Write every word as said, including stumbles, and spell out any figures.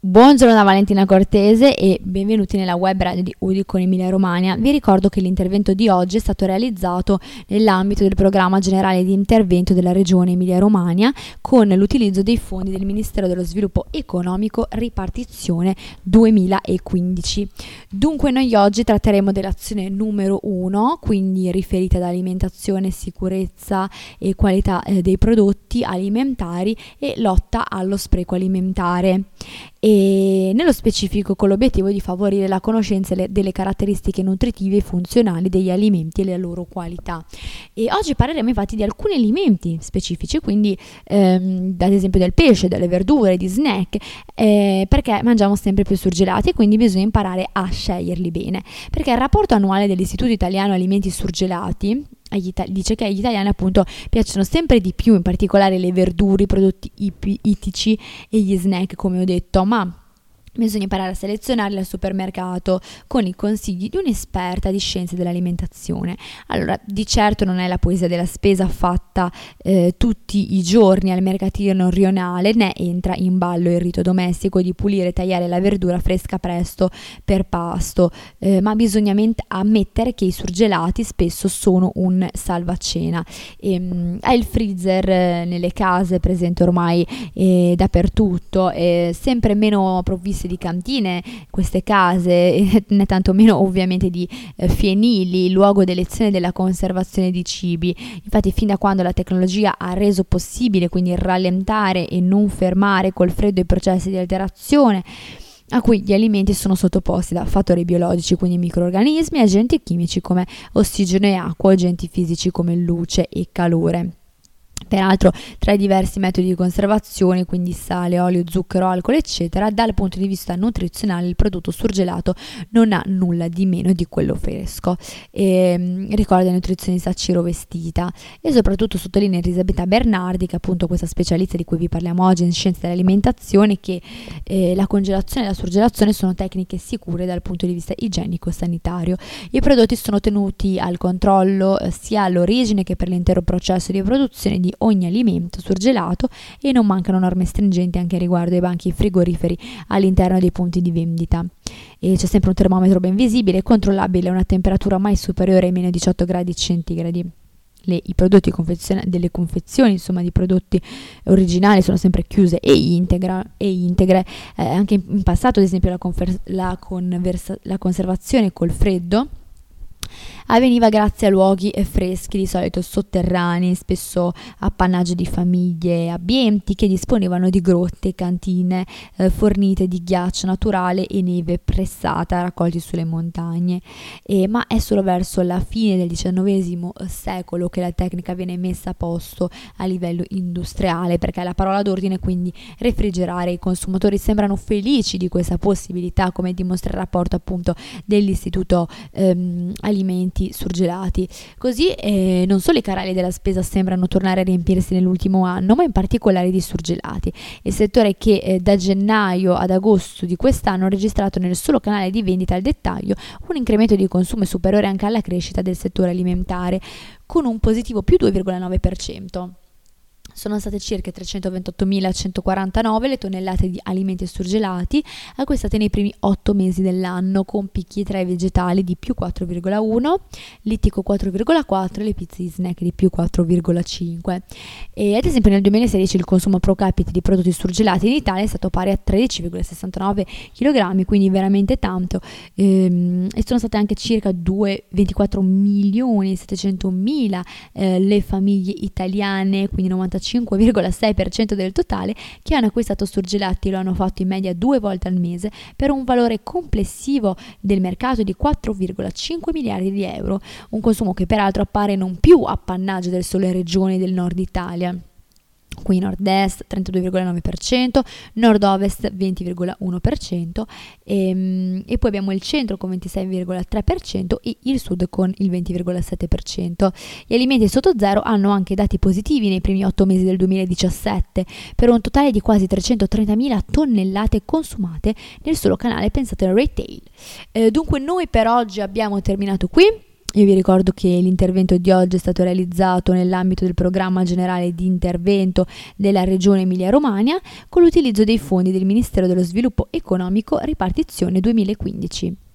Buongiorno da Valentina Cortese e benvenuti nella web radio di Udicon Emilia Romagna. Vi ricordo che l'intervento di oggi è stato realizzato nell'ambito del programma generale di intervento della regione Emilia Romagna con l'utilizzo dei fondi del Ministero dello Sviluppo Economico ripartizione duemilaquindici. Dunque noi oggi tratteremo dell'azione numero uno, quindi riferita ad alimentazione, sicurezza e qualità eh, dei prodotti alimentari e lotta allo spreco alimentare. E nello specifico con l'obiettivo di favorire la conoscenza delle caratteristiche nutritive e funzionali degli alimenti e la loro qualità. E oggi parleremo infatti di alcuni alimenti specifici, quindi ehm, ad esempio del pesce, delle verdure, di snack, eh, perché mangiamo sempre più surgelati e quindi bisogna imparare a sceglierli bene, perché il rapporto annuale dell'Istituto Italiano Alimenti Surgelati dice che agli italiani appunto piacciono sempre di più, in particolare le verdure, i prodotti ittici e gli snack, come ho detto, ma bisogna imparare a selezionarli al supermercato con i consigli di un'esperta di scienze dell'alimentazione. Allora, di certo non è la poesia della spesa fatta eh, tutti i giorni al mercatino rionale, né entra in ballo il rito domestico di pulire e tagliare la verdura fresca presto per pasto, eh, ma bisogna ment- ammettere che i surgelati spesso sono un salvacena. E, mh, è il freezer eh, nelle case presente ormai eh, dappertutto, eh, sempre meno provvisto di cantine, queste case, né tantomeno ovviamente di eh, fienili, luogo d'elezione della conservazione di cibi. Infatti fin da quando la tecnologia ha reso possibile quindi rallentare e non fermare col freddo i processi di alterazione a cui gli alimenti sono sottoposti da fattori biologici, quindi microrganismi, agenti chimici come ossigeno e acqua, agenti fisici come luce e calore. Peraltro, tra i diversi metodi di conservazione, quindi sale, olio, zucchero, alcol, eccetera, dal punto di vista nutrizionale il prodotto surgelato non ha nulla di meno di quello fresco. E, ricorda il nutrizionista Ciro Vestita e soprattutto sottolinea Elisabetta Bernardi, che è appunto questa specialista di cui vi parliamo oggi in scienze dell'alimentazione, che eh, la congelazione e la surgelazione sono tecniche sicure dal punto di vista igienico-sanitario. I prodotti sono tenuti al controllo eh, sia all'origine che per l'intero processo di produzione di ogni alimento surgelato e non mancano norme stringenti anche riguardo ai banchi frigoriferi all'interno dei punti di vendita. E c'è sempre un termometro ben visibile e controllabile a una temperatura mai superiore ai meno diciotto gradi centigradi. Le, I prodotti confezione, delle confezioni insomma di prodotti originali sono sempre chiuse e, integra, e integre. Eh, anche in, in passato ad esempio la, confer, la, conversa, la conservazione col freddo avveniva grazie a luoghi freschi, di solito sotterranei, spesso appannaggio di famiglie abbienti che disponevano di grotte e cantine eh, fornite di ghiaccio naturale e neve pressata raccolti sulle montagne. E, ma è solo verso la fine del diciannovesimo secolo che la tecnica viene messa a posto a livello industriale, perché la parola d'ordine quindi refrigerare. I consumatori sembrano felici di questa possibilità, come dimostra il rapporto appunto dell'Istituto ehm, Alimenti Surgelati. Così eh, non solo i canali della spesa sembrano tornare a riempirsi nell'ultimo anno, ma in particolare di surgelati, il settore che eh, da gennaio ad agosto di quest'anno ha registrato nel solo canale di vendita al dettaglio un incremento di consumo superiore anche alla crescita del settore alimentare, con un positivo più due virgola nove per cento. Sono state circa trecentoventottomilacentoquarantanove le tonnellate di alimenti surgelati acquistate nei primi otto mesi dell'anno, con picchi tra i vegetali di più quattro virgola uno, l'ittico quattro virgola quattro e le pizze di snack di più quattro virgola cinque. E ad esempio nel duemilasedici il consumo pro capite di prodotti surgelati in Italia è stato pari a tredici virgola sessantanove chilogrammi, quindi veramente tanto, ehm, e sono state anche circa ventiquattro milioni settecentomila eh, le famiglie italiane, quindi novantacinque virgola sei per cento del totale, che hanno acquistato surgelati. Lo hanno fatto in media due volte al mese per un valore complessivo del mercato di quattro virgola cinque miliardi di euro, un consumo che peraltro appare non più appannaggio delle sole regioni del nord Italia. Qui nord-est trentadue virgola nove per cento, nord-ovest venti virgola uno per cento e, e poi abbiamo il centro con ventisei virgola tre per cento e il sud con il venti virgola sette per cento. Gli alimenti sotto zero hanno anche dati positivi nei primi otto mesi del duemiladiciassette, per un totale di quasi trecentotrentamila tonnellate consumate nel solo canale pensato al retail. Eh, dunque noi per oggi abbiamo terminato qui. Io vi ricordo che l'intervento di oggi è stato realizzato nell'ambito del programma generale di intervento della Regione Emilia-Romagna con l'utilizzo dei fondi del Ministero dello Sviluppo Economico ripartizione duemilaquindici.